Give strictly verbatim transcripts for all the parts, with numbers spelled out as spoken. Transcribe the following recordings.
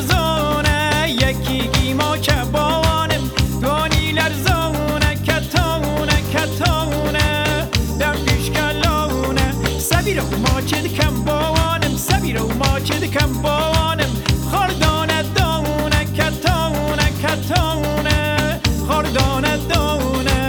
لرزونه یکی گیما که بانم دوانی لرزونه کتونه کتونه دم پیش کلونه سبیرو ما چه دکم بانم سبیرو ما چه دکم بانم خردانه دونه کتونه کتونه خردانه دونه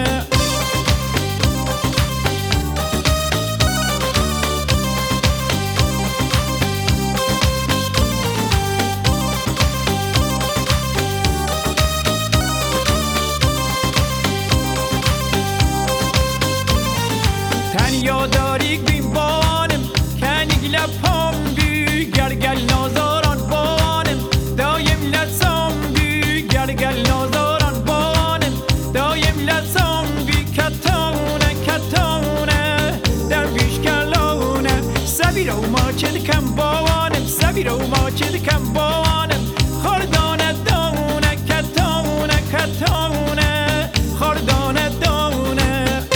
یاداری بیم بانم کنیگ لپام بی گرگل نازاران بانم دایم لسام بی گرگل نازاران بانم دایم لسام بی کتونه کتونه در بیش کلونه سبیرو ما چه دکم بانم سبیرو ما چه دکم بانم خردانه دونه کتونه کتونه خردانه دونه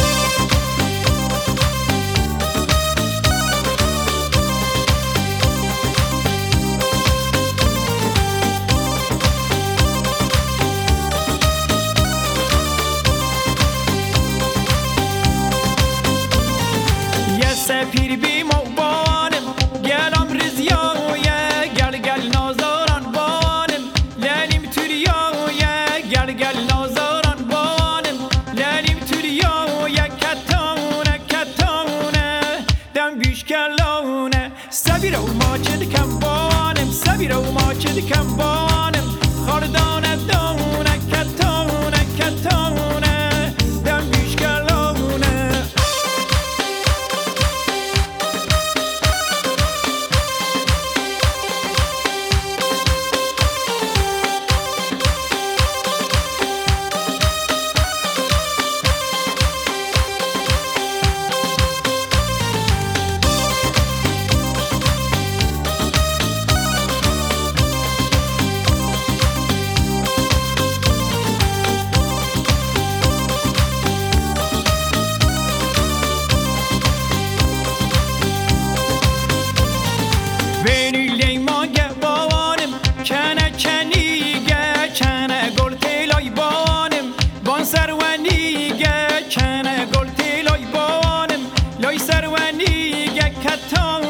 سپیر بیم و بانم گلم رزیایه گل گل نازاران بانم لنیم توریایه گل گل نازاران بانم لنیم توریایه کتونه کتونه دم بیش کلونه سبیرو ما چه دکم بانم سبیرو ما چه دکم بانم خردانه دونه کتونه کتونه دم بیش کلونه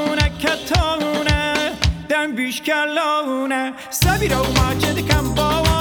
کتونه کتونه دم بیش کلونه سبیرو ما چه دکم با